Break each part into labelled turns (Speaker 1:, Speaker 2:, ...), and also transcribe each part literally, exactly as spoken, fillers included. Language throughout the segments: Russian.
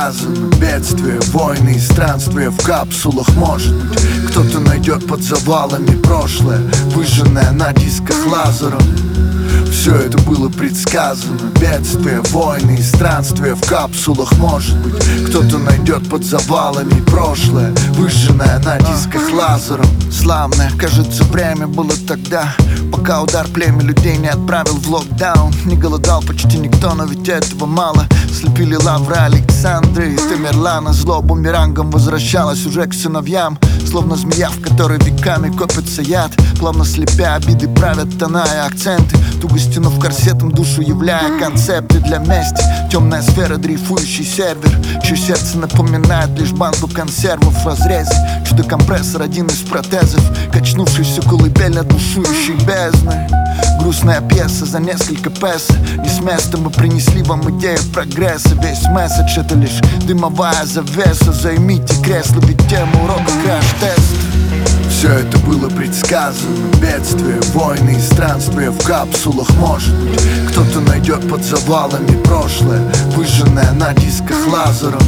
Speaker 1: предсказано. Бедствия, войны и странствия в капсулах. Может быть, кто-то найдет под завалами прошлое, выжженное на дисках лазером. Все это было предсказано. Бедствия, войны и странствия в капсулах. Может быть, кто-то найдет под завалами прошлое, выжженное на дисках лазером. Славное, кажется, время было тогда, пока удар племя людей не отправил в локдаун. Не голодал почти никто, но ведь этого мало. Слепили лавры Александры, и Тамерлана зло бумерангом возвращалась уже к сыновьям. Словно змея, в которой веками копится яд, плавно слепя обиды правят тона и акценты, туго стянув корсетом душу, являя концепты для мести. Темная сфера, дрейфующий сервер, чье сердце напоминает лишь банку консервов в разрезе. Чудо-компрессор, один из протезов, качнувшийся колыбель душующей бездны. Грустная пьеса за несколько песо. Не с места мы принесли вам идею прогресса. Весь месседж — это лишь дымовая завеса. Займите кресло, ведь тема урока краш-тест. Все это было предсказано. Бедствия, войны и странствия в капсулах. Может быть, кто-то найдет под завалами прошлое, выжженное на дисках лазером.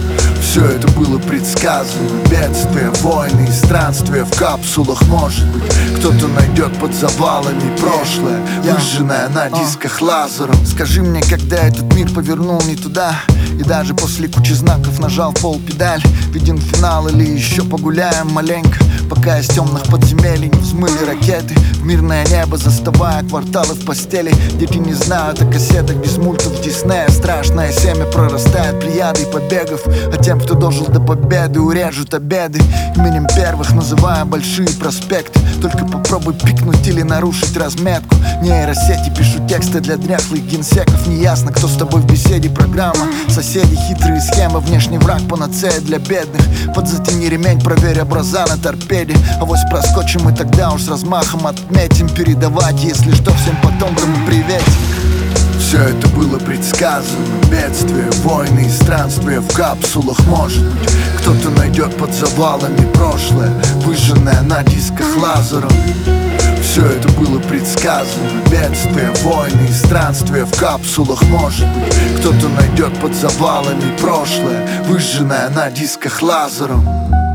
Speaker 1: Все это было предсказано. Бедствия, войны и странствия в капсулах. Может быть, кто-то найдет под завалами прошлое, выжженное на дисках лазером. Скажи мне, когда этот мир повернул не туда, и даже после кучи знаков нажал пол-педаль. Виден финал или еще погуляем маленько, пока из темных подземелий не взмыли ракеты в мирное небо, заставая кварталы в постели. Дети не знают о кассетах без мультов Диснея. Страшное семя прорастает плеядой побегов, а тем, кто дожил до победы, урежут обеды именем первых, называя большие проспекты. Только попробуй пикнуть или нарушить разметку. Нейросети пишут тексты для дряхлых генсеков. Неясно, кто с тобой в беседе. Программа, соседи, хитрые схемы, внешний враг, панацея для бедных. Подзатяни ремень, проверь образа на торпеде. Авось проскочим и тогда уж с размахом отметим. Передавать, если что, всем потомкам приветик. Все это было предсказано. Бедствия, войны и странствия в капсулах. Может быть, кто-то найдет под завалами прошлое, выжженное на дисках лазером. Все это было предсказано. Бедствия, войны и странствия в капсулах. Может быть, кто-то найдет под завалами прошлое, выжженное на дисках лазером.